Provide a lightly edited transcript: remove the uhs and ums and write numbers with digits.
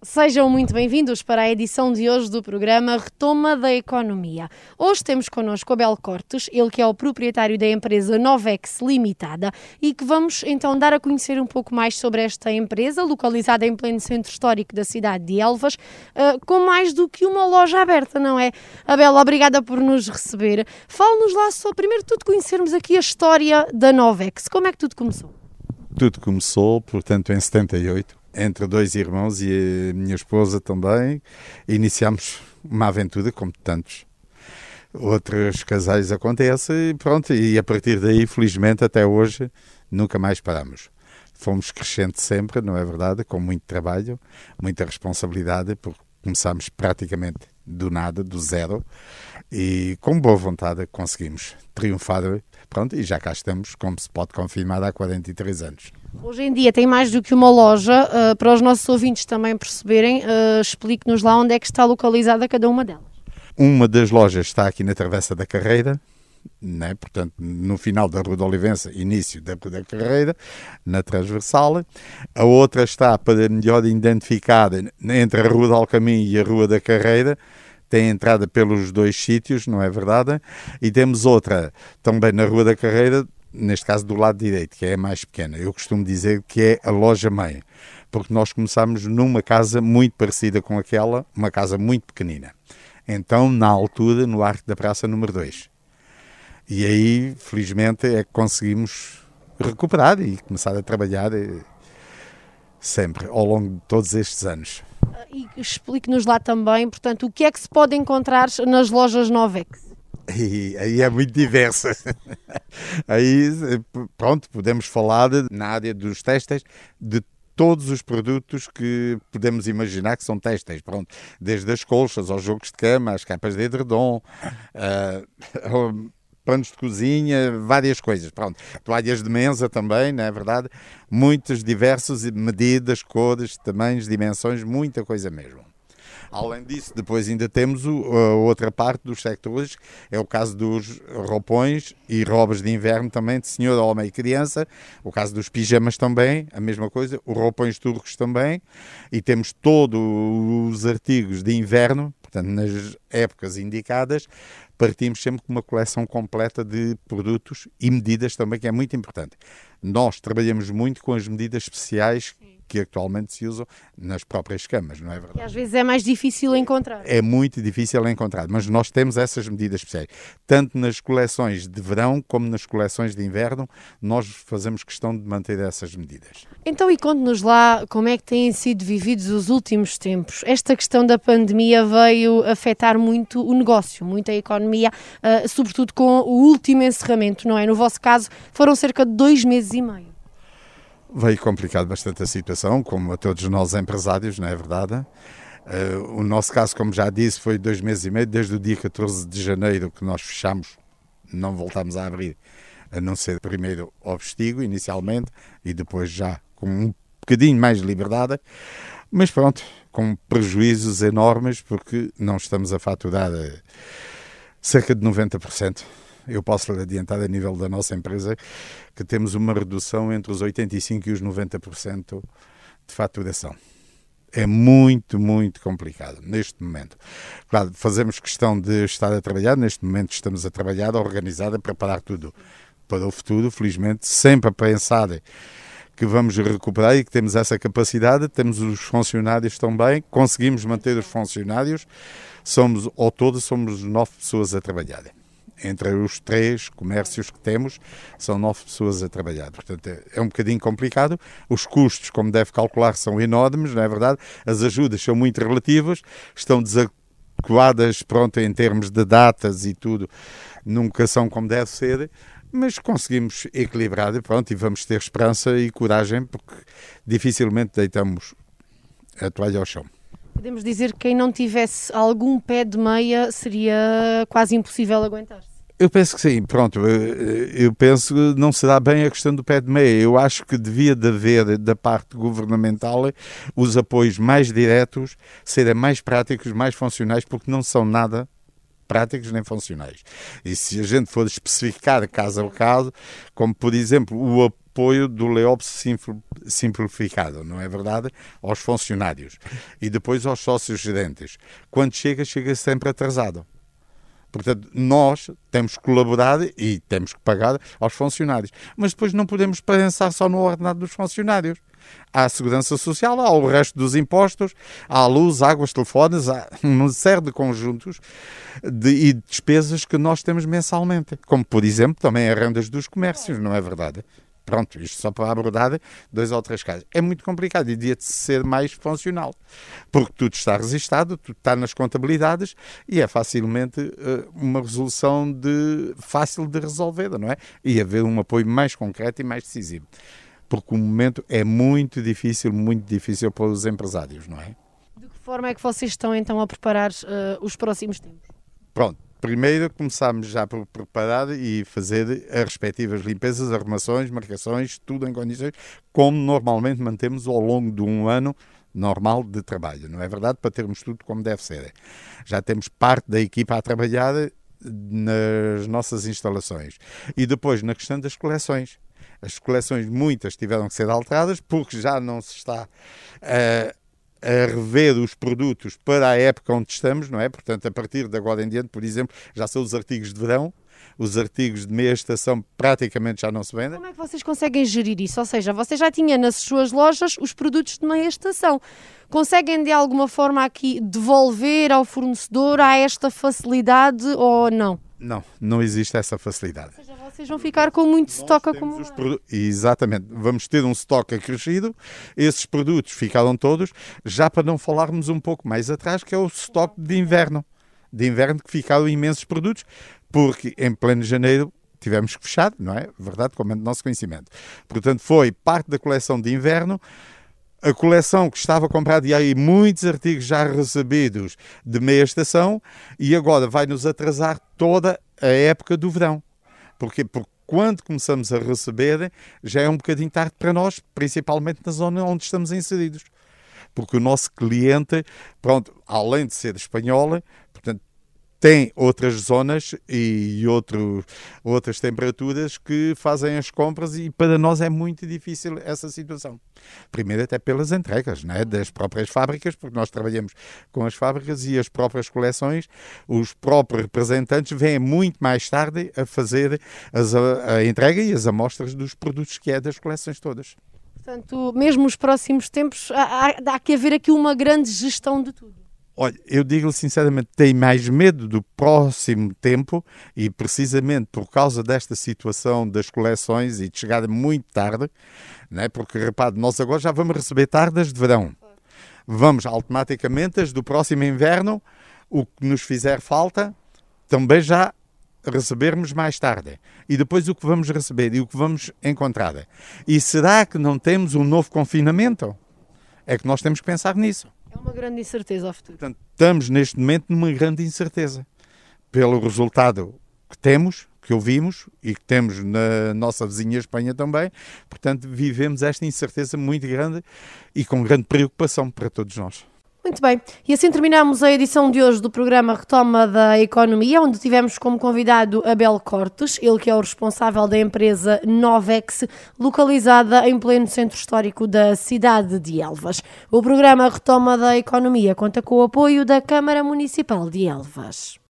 Sejam muito bem-vindos para a edição de hoje do programa Retoma da Economia. Hoje temos connosco Abel Cortes, ele que é o proprietário da empresa Novex Limitada e que vamos então dar a conhecer um pouco mais sobre esta empresa, localizada em pleno centro histórico da cidade de Elvas, com mais do que uma loja aberta, não é? Abel, obrigada por nos receber. Fale-nos lá só, primeiro de tudo, conhecermos aqui a história da Novex. Como é que tudo começou? Tudo começou, portanto, em 78. Entre dois irmãos e a minha esposa também, iniciámos uma aventura, como tantos outros casais acontece, e pronto, e a partir daí, felizmente, até hoje, nunca mais paramos. Fomos crescendo sempre, não é verdade? Com muito trabalho, muita responsabilidade, porque começámos praticamente do nada, do zero, e com boa vontade conseguimos triunfar, pronto, e já cá estamos, como se pode confirmar, há 43 anos. Hoje em dia tem mais do que uma loja, para os nossos ouvintes também perceberem, explique-nos lá onde é que está localizada cada uma delas. Uma das lojas está aqui na Travessa da Carreira, né? Portanto, no final da Rua de Olivença, início da Rua da Carreira, na transversal. A outra está, para melhor identificar, entre a Rua de Alcamim e a Rua da Carreira, tem entrada pelos dois sítios, não é verdade? E temos outra também na Rua da Carreira, neste caso do lado direito, que é a mais pequena. Eu costumo dizer que é a loja-mãe, porque nós começámos numa casa muito parecida com aquela, uma casa muito pequenina. Então, na altura, no Arco da Praça número 2. E aí, felizmente, é que conseguimos recuperar e começar a trabalhar sempre, ao longo de todos estes anos. E explique-nos lá também, portanto, o que é que se pode encontrar nas lojas Novex? Aí é muito diversa. Aí, pronto, podemos falar na área dos têxteis de todos os produtos que podemos imaginar que são têxteis, pronto, desde as colchas aos jogos de cama, às capas de edredom, panos de cozinha, várias coisas, pronto, toalhas de mesa também, não é verdade? Muitas diversas medidas, cores, tamanhos, dimensões, muita coisa mesmo. Além disso, depois ainda temos a outra parte dos sectores, é o caso dos roupões e robas de inverno também, de senhor, homem e criança, o caso dos pijamas também, a mesma coisa, os roupões turcos também, e temos todos os artigos de inverno, portanto, nas épocas indicadas, partimos sempre com uma coleção completa de produtos e medidas também, que é muito importante. Nós trabalhamos muito com as medidas especiais que atualmente se usam nas próprias camas, não é verdade? E às vezes é mais difícil encontrar. É muito difícil encontrar, mas nós temos essas medidas especiais. Tanto nas coleções de verão como nas coleções de inverno, nós fazemos questão de manter essas medidas. Então, e conte-nos lá como é que têm sido vividos os últimos tempos. Esta questão da pandemia veio afetar muito o negócio, muito a economia, sobretudo com o último encerramento, não é? No vosso caso, foram cerca de 2 meses e meio. Veio complicado bastante a situação, como a todos nós empresários, não é verdade? O nosso caso, como já disse, foi 2 meses e meio, desde o dia 14 de janeiro que nós fechamos, não voltámos a abrir, a não ser primeiro ao Vestígio, inicialmente, e depois já com um bocadinho mais de liberdade, mas pronto, com prejuízos enormes, porque não estamos a faturar cerca de 90%. Eu posso lhe adiantar a nível da nossa empresa que temos uma redução entre os 85% e os 90% de faturação. É muito, muito complicado neste momento. Claro, fazemos questão de estar a trabalhar, neste momento estamos a trabalhar, a organizar, a preparar tudo para o futuro, felizmente, sempre a pensar que vamos recuperar e que temos essa capacidade, temos os funcionários também, conseguimos manter os funcionários, ao todo somos 9 pessoas a trabalhar. Entre os 3 comércios que temos, são 9 pessoas a trabalhar. Portanto, é um bocadinho complicado. Os custos, como deve calcular, são enormes, não é verdade? As ajudas são muito relativas, estão desadequadas, pronto, em termos de datas e tudo, nunca são como deve ser, mas conseguimos equilibrar, pronto, e vamos ter esperança e coragem, porque dificilmente deitamos a toalha ao chão. Podemos dizer que quem não tivesse algum pé de meia seria quase impossível aguentar-se. Eu penso que sim, pronto, eu penso que não será bem a questão do pé de meia. Eu acho que devia de haver da parte governamental os apoios mais diretos, serem mais práticos, mais funcionais, porque não são nada práticos nem funcionais. E se a gente for especificar caso a caso, como por exemplo o apoio do layoff simplificado, não é verdade? Aos funcionários e depois aos sócios gerentes. Quando chega sempre atrasado. Portanto, nós temos que colaborar e temos que pagar aos funcionários. Mas depois não podemos pensar só no ordenado dos funcionários. Há a segurança social, há o resto dos impostos, há a luz, águas, telefones, há uma série de conjuntos e despesas que nós temos mensalmente. Como, por exemplo, também as rendas dos comércios, não é verdade? Pronto, isto só para abordar 2 ou 3 casos. É muito complicado e devia de ser mais funcional, porque tudo está registado, tudo está nas contabilidades e é facilmente uma resolução fácil de resolver, não é? E haver um apoio mais concreto e mais decisivo, porque o momento é muito difícil para os empresários, não é? De que forma é que vocês estão então a preparar os próximos tempos? Pronto. Primeiro começámos já por preparar e fazer as respectivas limpezas, arrumações, marcações, tudo em condições, como normalmente mantemos ao longo de um ano normal de trabalho, não é verdade? Para termos tudo como deve ser. Já temos parte da equipa a trabalhar nas nossas instalações. E depois, na questão das coleções. As coleções, muitas tiveram que ser alteradas, porque já não se está a rever os produtos para a época onde estamos, não é? Portanto, a partir de agora em diante, por exemplo, já são os artigos de verão, os artigos de meia estação praticamente já não se vendem. Como é que vocês conseguem gerir isso? Ou seja, você já tinha nas suas lojas os produtos de meia estação. Conseguem de alguma forma aqui devolver ao fornecedor a esta facilidade ou não? Não existe essa facilidade. Ou seja, vocês vão ficar com muito estoque acumulado. Exatamente. Vamos ter um estoque acrescido. Esses produtos ficaram todos, já para não falarmos um pouco mais atrás, que é o estoque de inverno. De inverno que ficaram imensos produtos, porque em pleno janeiro tivemos que fechar, não é? Verdade, como é do nosso conhecimento. Portanto, foi parte da coleção de inverno. A coleção que estava comprada e aí muitos artigos já recebidos de meia estação e agora vai-nos atrasar toda a época do verão. Porque quando começamos a receber já é um bocadinho tarde para nós, principalmente na zona onde estamos inseridos. Porque o nosso cliente, pronto, além de ser espanhol, portanto, tem outras zonas e outras temperaturas que fazem as compras e para nós é muito difícil essa situação. Primeiro até pelas entregas, né, das próprias fábricas, porque nós trabalhamos com as fábricas e as próprias coleções, os próprios representantes vêm muito mais tarde a fazer a entrega e as amostras dos produtos que é das coleções todas. Portanto, mesmo nos próximos tempos, há que haver aqui uma grande gestão de tudo. Olha, eu digo-lhe sinceramente, tenho mais medo do próximo tempo e precisamente por causa desta situação das coleções e de chegar muito tarde, né? Porque repare, nós agora já vamos receber tardas de verão. Vamos automaticamente, as do próximo inverno, o que nos fizer falta, também já recebermos mais tarde. E depois o que vamos receber e o que vamos encontrar. E será que não temos um novo confinamento? É que nós temos que pensar nisso. É uma grande incerteza ao futuro. Portanto, estamos neste momento numa grande incerteza. Pelo resultado que temos, que ouvimos e que temos na nossa vizinha Espanha também. Portanto, vivemos esta incerteza muito grande e com grande preocupação para todos nós. Muito bem, e assim terminamos a edição de hoje do programa Retoma da Economia, onde tivemos como convidado Abel Cortes, ele que é o responsável da empresa Novex, localizada em pleno centro histórico da cidade de Elvas. O programa Retoma da Economia conta com o apoio da Câmara Municipal de Elvas.